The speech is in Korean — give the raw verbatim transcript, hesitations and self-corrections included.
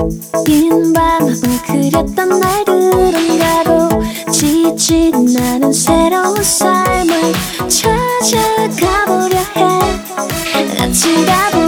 빈 방법을 그렸던 날들은 가고 지친 나는 새로운 삶을 찾아가보려 해. 같이 가보